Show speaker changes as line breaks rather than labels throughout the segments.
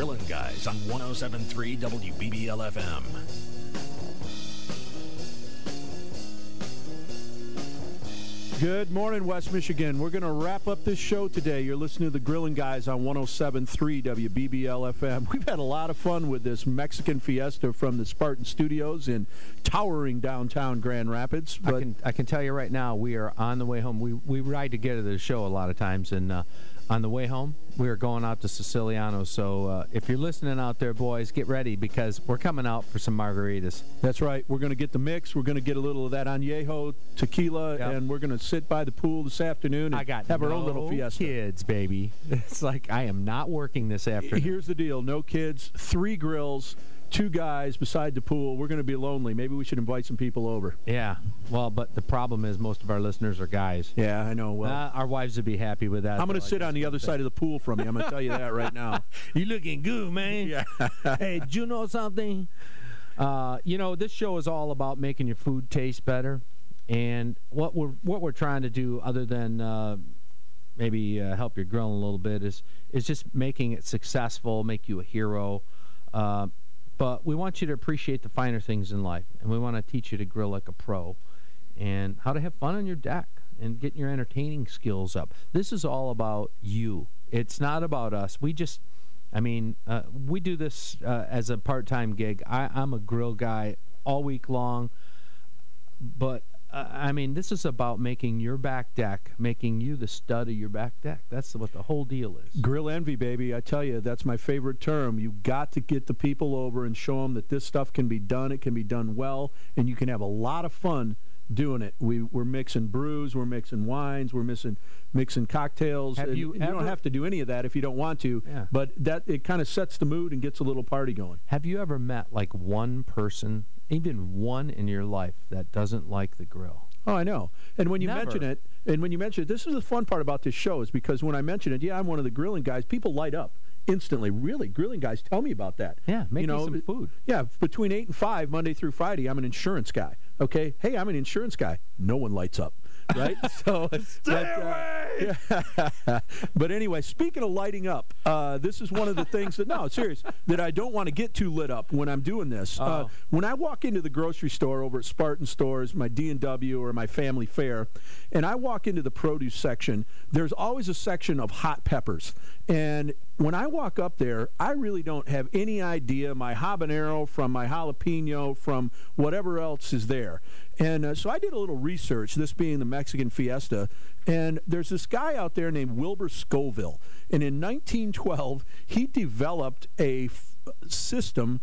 Grillin' Guys on 107.3 WBBL-FM.
Good morning, West Michigan. We're going to wrap up this show today. You're listening to the Grillin' Guys on 107.3 WBBL-FM. We've had a lot of fun with this Mexican Fiesta from the Spartan Studios in towering downtown Grand Rapids.
But I can tell you right now, we are on the way home. We ride together to the show a lot of times, and on the way home, we are going out to Siciliano. So if you're listening out there, boys, get ready because we're coming out for some margaritas.
That's right. We're going to get the mix. We're going to get a little of that Añejo tequila, and we're going to sit by the pool this afternoon and have our own little fiesta.
Kids, baby. It's like I am not working this afternoon.
Here's the deal. No kids, 3 grills, 2 guys beside the pool. We're going to be lonely. Maybe we should invite some people over.
Yeah. Well, but the problem is most of our listeners are guys.
Yeah, I know. Well,
our wives would be happy with that.
I'm going to sit on the other side of the pool from you. I'm going to tell you that right now.
You looking good, man.
Yeah.
Hey, do you know something? This show is all about making your food taste better. And what we're trying to do, other than maybe help your grilling a little bit, is just making it successful, make you a hero. But we want you to appreciate the finer things in life, and we want to teach you to grill like a pro, and how to have fun on your deck and getting your entertaining skills up. This is all about you. It's not about us. We do this as a part-time gig. I'm a grill guy all week long, but this is about making your back deck, making you the stud of your back deck. That's what the whole deal is.
Grill envy, baby. I tell you, that's my favorite term. You got to get the people over and show them that this stuff can be done. It can be done well, and you can have a lot of fun doing it. We're mixing brews, we're mixing wines, we're mixing cocktails. You don't have to do any of that if you don't want to, but it kind of sets the mood and gets a little party going.
Have you ever met like one person, even one in your life, that doesn't like the grill?
Oh, I know. And when you mention it, this is the fun part about this show, is because when I mention it, I'm one of the grilling guys, people light up instantly. Really, grilling guys, tell me about that.
Yeah, make me some food.
Yeah, between 8 and 5, Monday through Friday, I'm an insurance guy. Okay? Hey, I'm an insurance guy. No one lights up. Right? So,
Stay away!
But anyway, speaking of lighting up, this is one of the things that I don't want to get too lit up when I'm doing this. When I walk into the grocery store over at Spartan Stores, my D&W or my Family Fare, and I walk into the produce section, there's always a section of hot peppers. And when I walk up there, I really don't have any idea my habanero from my jalapeno from whatever else is there. And so I did a little research, this being the Mexican Fiesta, and there's this guy out there named Wilbur Scoville. And in 1912, he developed a system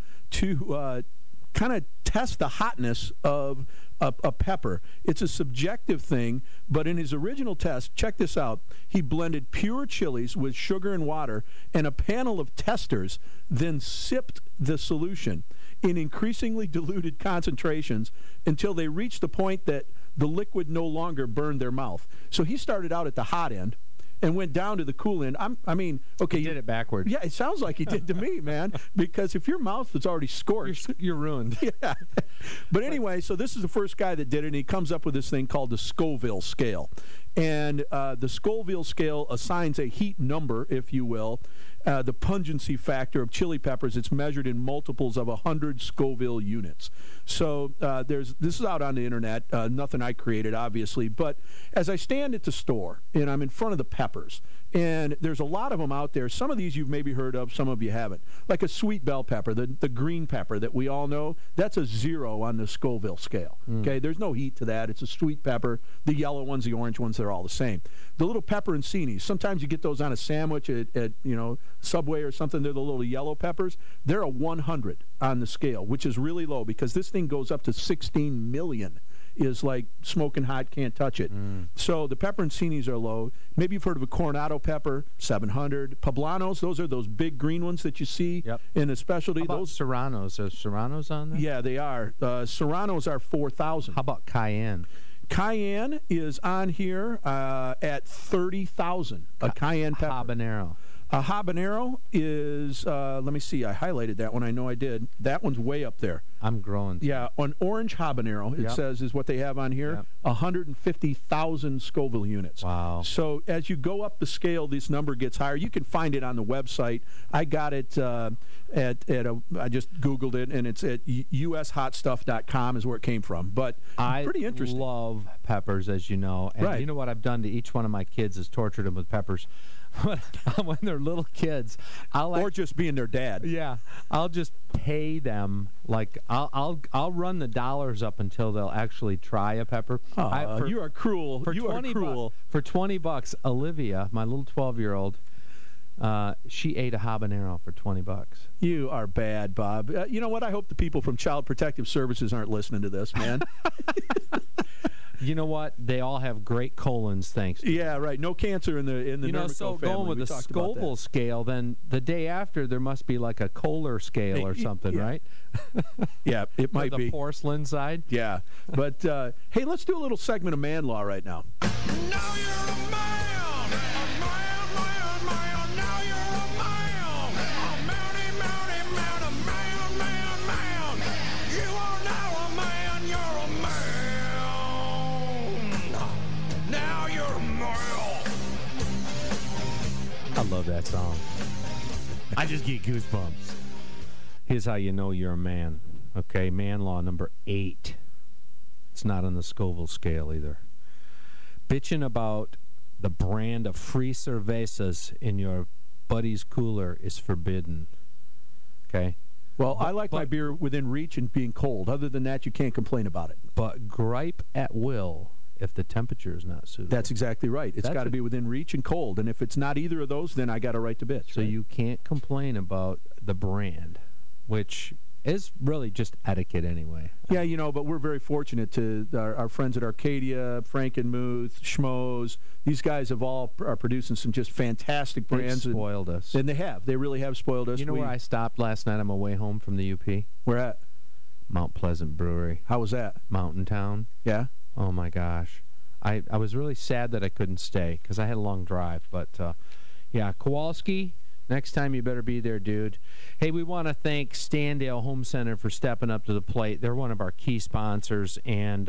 to kind of test the hotness of a pepper. It's a subjective thing, but in his original test, check this out, he blended pure chilies with sugar and water, and a panel of testers then sipped the solution in increasingly diluted concentrations until they reached the point that the liquid no longer burned their mouth. So he started out at the hot end and went down to the cool end. Okay.
He did it backwards.
Yeah, it sounds like he did to me, man, because if your mouth is already scorched,
you're ruined.
Yeah. But anyway, so this is the first guy that did it, and he comes up with this thing called the Scoville scale. And the Scoville scale assigns a heat number, if you will, the pungency factor of chili peppers. It's measured in multiples of 100 Scoville units. So this is out on the internet, nothing I created, obviously. But as I stand at the store, and I'm in front of the peppers, and there's a lot of them out there. Some of these you've maybe heard of, some of you haven't. Like a sweet bell pepper, the green pepper that we all know, that's a 0 on the Scoville scale. Okay, there's no heat to that. It's a sweet pepper. The yellow ones, the orange ones, they're all the same. The little pepperoncinis, sometimes you get those on a sandwich at Subway or something. They're the little yellow peppers. They're a 100 on the scale, which is really low because this thing goes up to 16 million. Is like smoking hot, can't touch it. So the pepperoncinis are low. Maybe you've heard of a Coronado pepper, 700. Poblanos, those are those big green ones that you see in a specialty.
How about
those
Serranos? Are Serranos on there?
Yeah, they are. Serranos are 4,000.
How about Cayenne?
Cayenne is on here at 30,000. A cayenne pepper.
Habanero.
A habanero is, let me see, I highlighted that one. I know I did. That one's way up there.
I'm growing.
Yeah, an orange habanero, it says, is what they have on here. 150,000 Scoville units.
Wow.
So as you go up the scale, this number gets higher. You can find it on the website. I got it I just Googled it, and it's at ushotstuff.com is where it came from. But pretty interesting.
I love peppers, as you know. And you know what I've done to each one of my kids is tortured them with peppers. When they're little kids,
or just being their dad.
Yeah, I'll just pay them. Like I'll run the dollars up until they'll actually try a pepper.
You are cruel. You are cruel.
For $20, Olivia, my little 12-year-old, she ate a habanero for $20.
You are bad, Bob. You know what? I hope the people from Child Protective Services aren't listening to this, man.
You know what? They all have great colons, thanks to
right. No cancer in the Nermico
so
family.
Going with the Scoville scale, then the day after there must be like a Kohler scale or something, right?
Yeah, it might be.
The porcelain side?
Yeah. But, hey, let's do a little segment of Man Law right now.
Now you're a man! Now you're a man! A man! You are now a man, you're a man! Now you're a man!
I love that song. I just get goosebumps. Here's how you know you're a man. Okay, Man Law number 8. It's not on the Scoville scale either. Bitching about the brand of free cervezas in your buddy's cooler is forbidden. Okay?
Well, I like my beer within reach and being cold. Other than that, you can't complain about it.
But gripe at will if the temperature is not suitable.
That's exactly right. It's got to be within reach and cold. And if it's not either of those, then I got a right to bitch.
So you can't complain about the brand, which is really just etiquette anyway.
Yeah, you know, but we're very fortunate to our friends at Arcadia, Frankenmuth, Schmoes. These guys are producing some just fantastic brands.
They've spoiled us.
And they have. They really have spoiled us.
You know where I stopped last night on my way home from the UP?
Where at?
Mount Pleasant Brewery.
How was that?
Mountain Town.
Yeah?
Oh, my gosh. I was really sad that I couldn't stay because I had a long drive. But, yeah, Kowalski, next time you better be there, dude. Hey, we want to thank Standale Home Center for stepping up to the plate. They're one of our key sponsors. And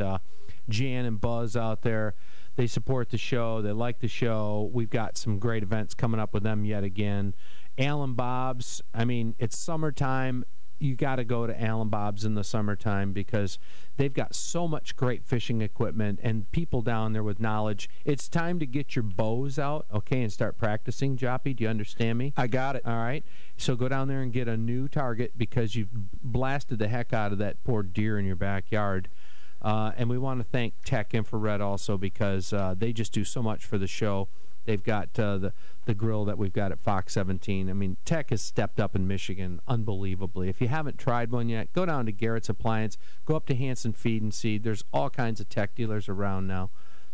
Jan and Buzz out there, they support the show. They like the show. We've got some great events coming up with them yet again. Alan Bob's, I mean, it's summertime. You got to go to Alan Bob's in the summertime because they've got so much great fishing equipment and people down there with knowledge. It's time to get your bows out, okay, and start practicing, Joppy. Do you understand me?
I got it.
All right. So go down there and get a new target because you've blasted the heck out of that poor deer in your backyard. And we want to thank Tech Infrared also because they just do so much for the show. They've got the grill that we've got at Fox 17. I mean, Tech has stepped up in Michigan unbelievably. If you haven't tried one yet, go down to Garrett's Appliance. Go up to Hanson Feed and Seed. There's all kinds of Tech dealers around now.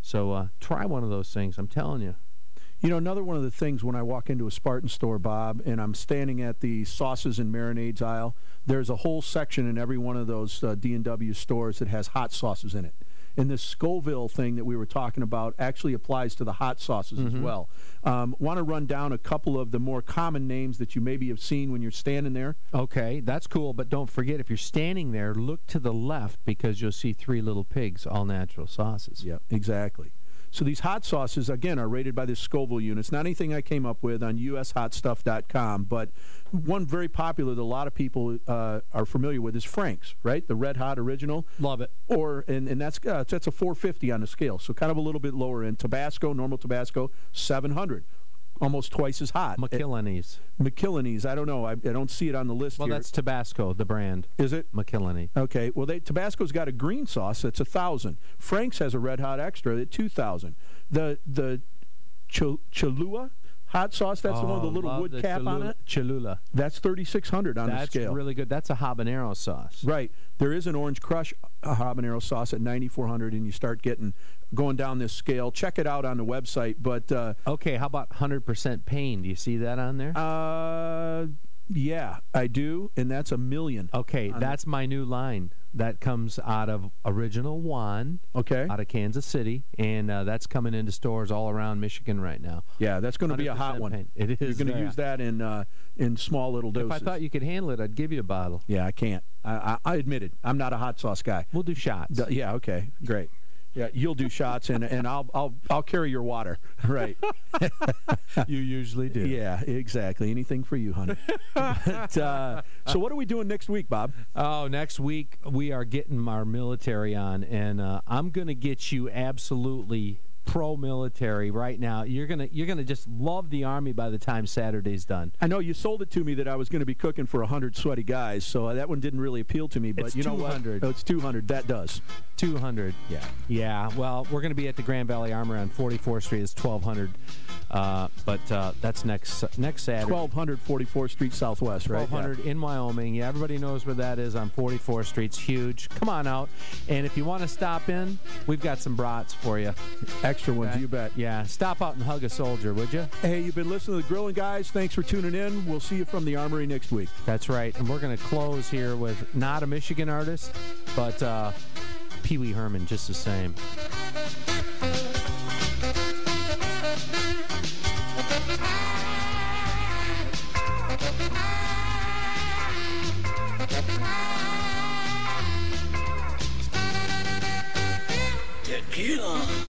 So try one of those things. I'm telling you.
You know, another one of the things when I walk into a Spartan store, Bob, and I'm standing at the sauces and marinades aisle, there's a whole section in every one of those D&W stores that has hot sauces in it. And this Scoville thing that we were talking about actually applies to the hot sauces as well. Want to run down a couple of the more common names that you maybe have seen when you're standing there?
Okay, that's cool, but don't forget, if you're standing there, look to the left because you'll see Three Little Pigs, all natural sauces.
Yeah, exactly. So these hot sauces, again, are rated by the Scoville unit. It's not anything I came up with on ushotstuff.com, but one very popular that a lot of people are familiar with is Frank's, right? The Red Hot Original.
Love it.
And that's a 450 on the scale, so kind of a little bit lower end. Tabasco, normal Tabasco, 700. Almost twice as hot. McIlhenny's. I don't know. I don't see it on the list here.
Well, that's Tabasco, the brand.
Is it?
McIlhenny.
Okay. Well, Tabasco's got a green sauce that's 1,000. Frank's has a Red Hot Extra at 2,000. The Cholula hot sauce, that's the one with the little wood cap on it.
Cholula.
That's 3,600 on the scale.
That's really good. That's a habanero sauce.
Right. There is an Orange Crush habanero sauce at 9,400, and you start going down this scale. Check it out on the website. But
okay, how about 100% pain? Do you see that on there?
Yeah, I do, and that's 1 million.
Okay, that's my new line. That comes out of Original One, out of Kansas City, and that's coming into stores all around Michigan right now.
Yeah, that's going to be a hot one.
Pain. It is.
You're going to use that in small little doses.
If I thought you could handle it, I'd give you a bottle.
Yeah, I can't. I admitted I'm not a hot sauce guy.
We'll do shots.
Yeah. Okay. Great. Yeah, you'll do shots, and I'll carry your water. Right.
You usually do.
Yeah, exactly. Anything for you, honey. But, so what are we doing next week, Bob?
Oh, next week we are getting our military on, and I'm going to get you absolutely pro-military right now. You're gonna just love the Army by the time Saturday's done.
I know you sold it to me that I was going to be cooking for 100 sweaty guys, so that one didn't really appeal to me. But
It's
you know
200.
what? Oh, it's 200. That does.
200. Yeah. Well, we're going to be at the Grand Valley Armory on 44th Street. It's 1200. But that's next Saturday.
1200 44th Street Southwest, right?
1200 in Wyoming. Yeah, everybody knows where that is on 44th Street. It's huge. Come on out. And if you want to stop in, we've got some brats for you.
Extra ones, you bet.
Yeah, stop out and hug a soldier, would you?
Hey, you've been listening to The Grilling Guys. Thanks for tuning in. We'll see you from the Armory next week.
That's right. And we're going to close here with not a Michigan artist, but Pee Wee Herman, just the same.
Tequila.